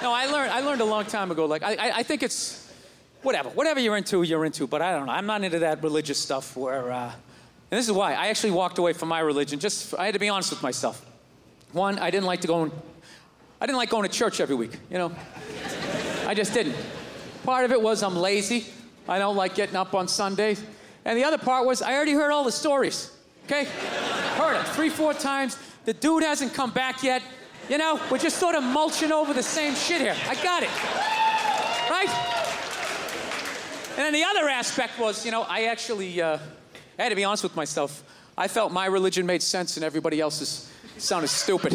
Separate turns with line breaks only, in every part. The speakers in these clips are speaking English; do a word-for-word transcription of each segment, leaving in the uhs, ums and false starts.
No, I learned. I learned a long time ago. Like, I, I, I think it's whatever, whatever you're into, you're into. But I don't know. I'm not into that religious stuff. Where, uh, and this is why I actually walked away from my religion. Just, I had to be honest with myself. One, I didn't like to go. I didn't like going to church every week. You know, I just didn't. Part of it was I'm lazy. I don't like getting up on Sundays. And the other part was I already heard all the stories. Okay, heard it three, four times. The dude hasn't come back yet. You know, we're just sort of mulching over the same shit here. I got it. Right? And then the other aspect was, you know, I actually, uh, I had to be honest with myself. I felt my religion made sense and everybody else's sounded stupid.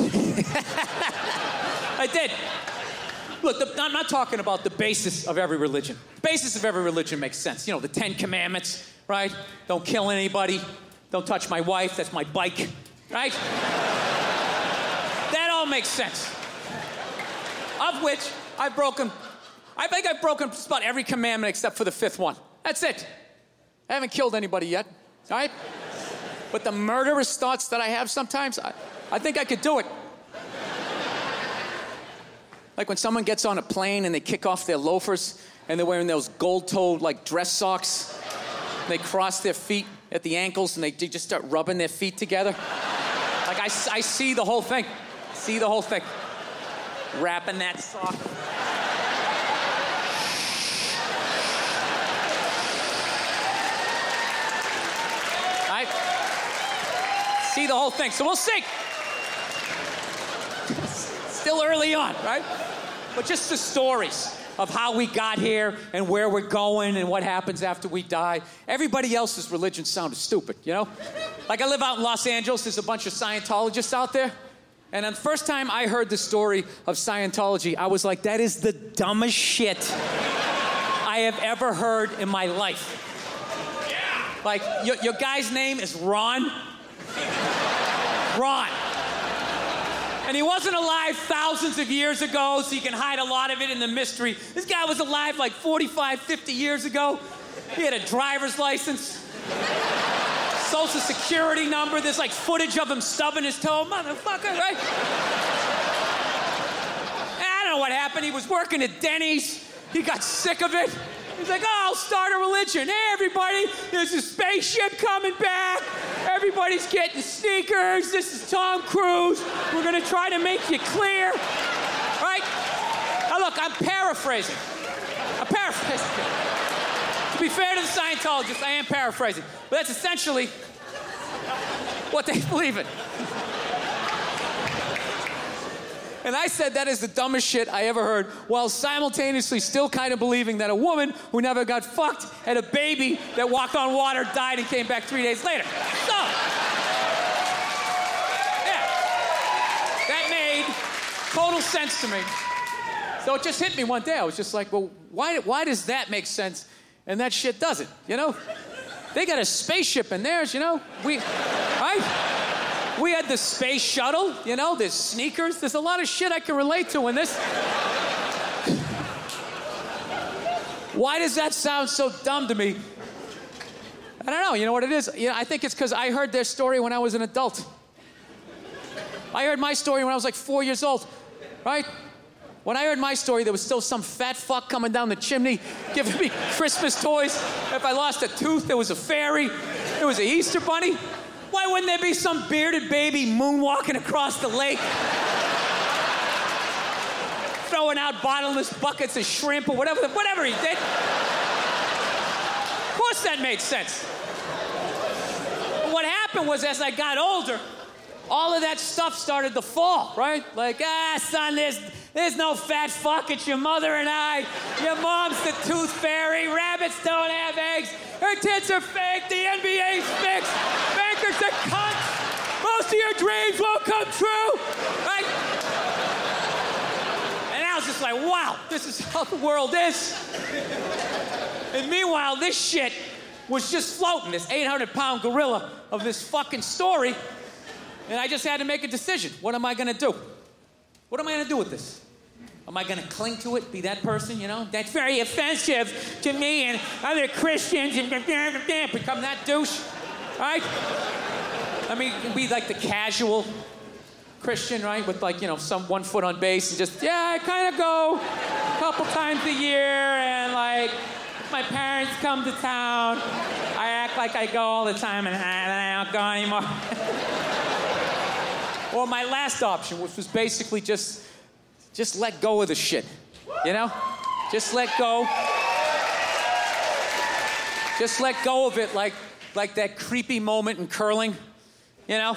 I did. Look, the, I'm not talking about the basis of every religion. The basis of every religion makes sense. You know, the Ten Commandments, right? Don't kill anybody. Don't touch my wife. That's my bike. Right? That all makes sense. Of which I've broken, I think I've broken just about every commandment except for the fifth one. That's it. I haven't killed anybody yet. All right? But the murderous thoughts that I have sometimes, I, I think I could do it. Like when someone gets on a plane and they kick off their loafers and they're wearing those gold-toed like dress socks. And they cross their feet at the ankles and they, they just start rubbing their feet together. Like I, I see the whole thing. See the whole thing. Wrapping that sock. Right? See the whole thing. So we'll see. Still early on, right? But just the stories of how we got here and where we're going and what happens after we die. Everybody else's religion sounded stupid, you know? Like I live out in Los Angeles, there's a bunch of Scientologists out there. And the first time I heard the story of Scientology, I was like, that is the dumbest shit I have ever heard in my life. Yeah. Like, your, your guy's name is Ron. Ron. And he wasn't alive thousands of years ago, so you can hide a lot of it in the mystery. This guy was alive like forty-five, fifty years ago. He had a driver's license, social security number. There's like footage of him stubbing his toe. Motherfucker, right? And I don't know what happened. He was working at Denny's. He got sick of it. He's like, oh, I'll start a religion. Hey, everybody, there's a spaceship coming back. Everybody's getting sneakers. This is Tom Cruise. We're going to try to make you clear. Right? Now, look, I'm paraphrasing. I'm paraphrasing. To be fair to the Scientologists, I am paraphrasing. But that's essentially what they believe in. And I said that is the dumbest shit I ever heard, while simultaneously still kind of believing that a woman who never got fucked had a baby that walked on water, died, and came back three days later. So, yeah, that made total sense to me. So it just hit me one day. I was just like, well, why, why does that make sense and that shit doesn't, you know? They got a spaceship in theirs, you know? We, right? We had the space shuttle, you know, there's sneakers. There's a lot of shit I can relate to in this. Why does that sound so dumb to me? I don't know. You know what it is? You know, I think it's because I heard their story when I was an adult. I heard my story when I was like four years old, right? When I heard my story, there was still some fat fuck coming down the chimney giving me Christmas toys. If I lost a tooth, there was a fairy. There was an Easter bunny. Why wouldn't there be some bearded baby moonwalking across the lake? Throwing out bottomless buckets of shrimp or whatever, whatever he did. Of course that made sense. But what happened was as I got older, all of that stuff started to fall, right? Like, ah, son, there's, there's no fat fuck. It's your mother and I. Your mom's the tooth fairy. Rabbits don't have eggs. Her tits are fake. The N B A's fixed. Bankers are cunts. Most of your dreams won't come true, right? And I was just like, wow, this is how the world is. And meanwhile, this shit was just floating, this eight hundred pound gorilla of this fucking story. And I just had to make a decision. What am I going to do? What am I going to do with this? Am I going to cling to it, be that person, you know? That's very offensive to me and other Christians and become that douche, right? I mean, be like the casual, Christian, right? With like, you know, some one foot on base and just, yeah, I kind of go a couple times a year and like, if my parents come to town, I act like I go all the time and I don't go anymore. Or my last option, which was basically just, just let go of the shit, you know? Just let go. Just let go of it like, like that creepy moment in curling, you know?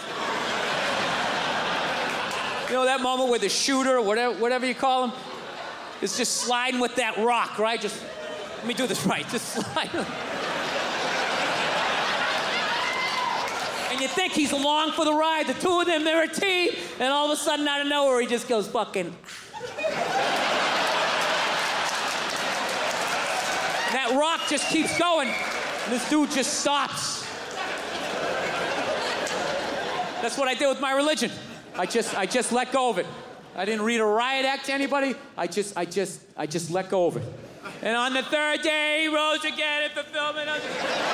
You know that moment where the shooter, or whatever, whatever you call him, is just sliding with that rock, right? Just, let me do this right, just slide. And you think he's along for the ride, the two of them, they're a team, and all of a sudden, out of nowhere, he just goes fucking... That rock just keeps going, and this dude just stops. That's what I did with my religion. I just, I just let go of it. I didn't read a riot act to anybody. I just, I just, I just let go of it. And on the third day, he rose again in fulfillment of...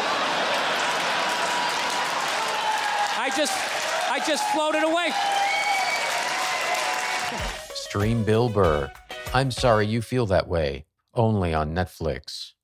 I just, I just floated away.
Stream Bill Burr. I'm Sorry You Feel That Way. Only on Netflix.